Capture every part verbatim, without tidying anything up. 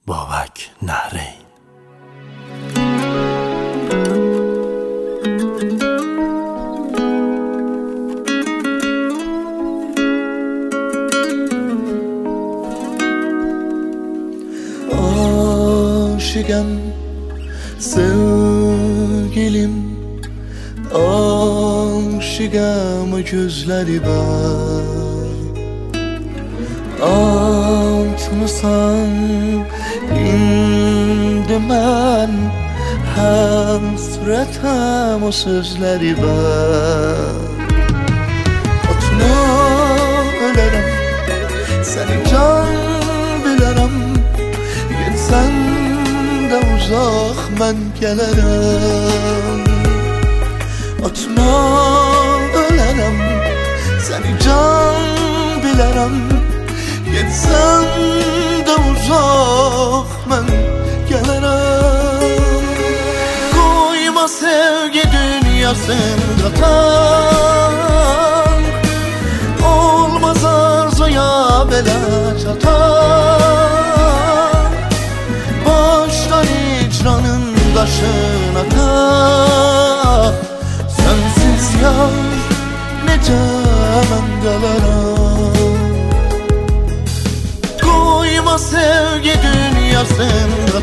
بابک نهرین. Aşıgam sevgilim, aşıgam gözleri var. Atmısan indi mən həsrətəm o sözləri var. Atma ölərəm, səni can bilərəm. Gitsən də uzaq mən gələrəm. Atma ölərəm, səni can bilərəm. Gitsən də uzaq mən gələrəm. Qoyma sevgi dünyasında tank, olmaz arzuya belə çatan. Başdan icranın daşına tak, sensiz yar necə mən qalaram. Koyma sevgi dünyasında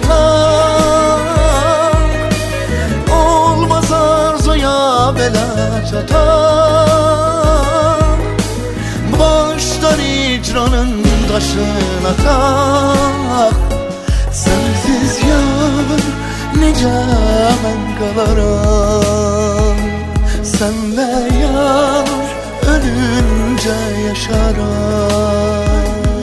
tank, olmaz arzuya belə çatan. Başdan icranın daşına tak, sensiz yar necə mən qalaram. Sənlə yar ölüncə yaşaram.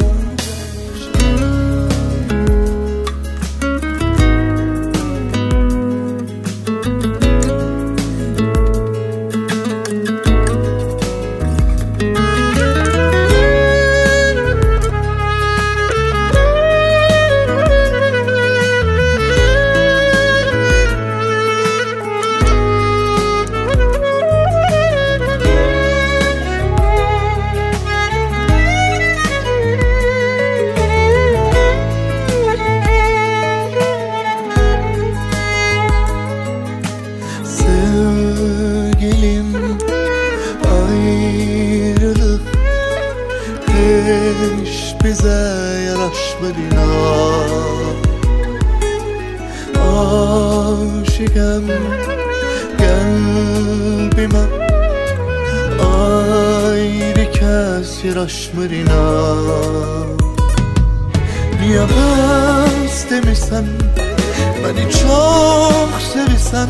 Ayrılık hiç bize yaraşmır inan. Aşıkım kalbime ayrı kez yaraşmır inan. Niye ben demişsem, beni çok sevirsen,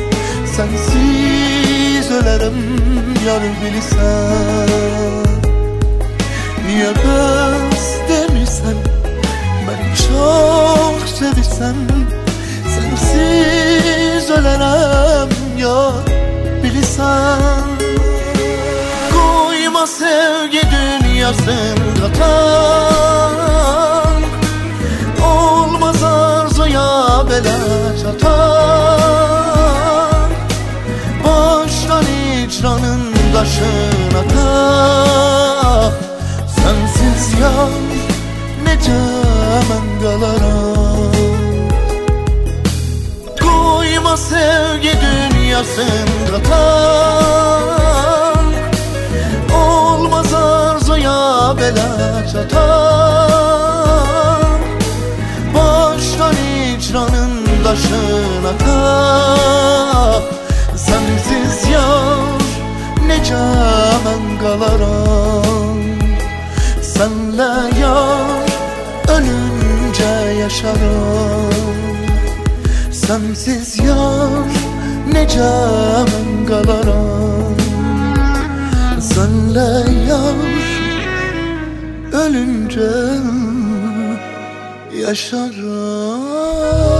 sensiz ölerim yar bilirsen. Niye bəs demirsən, beni çok sevirsen, sensiz ölerim yar bilirsen. Koyma sevgi dünyasında tank, olmaz arzuya belə çatan. Başdan icranın daşına tak, sensiz yar necə mən qalaram. Koyma sevgi dünyasında tank, olmaz arzuya belə çatan. Başdan icranın daşına tak, sensiz yar necə mən qalaram. Sənlə yar ölüncə yaşaram. Sensiz yar necə mən qalaram. Sənlə yar ölüncə yaşaram.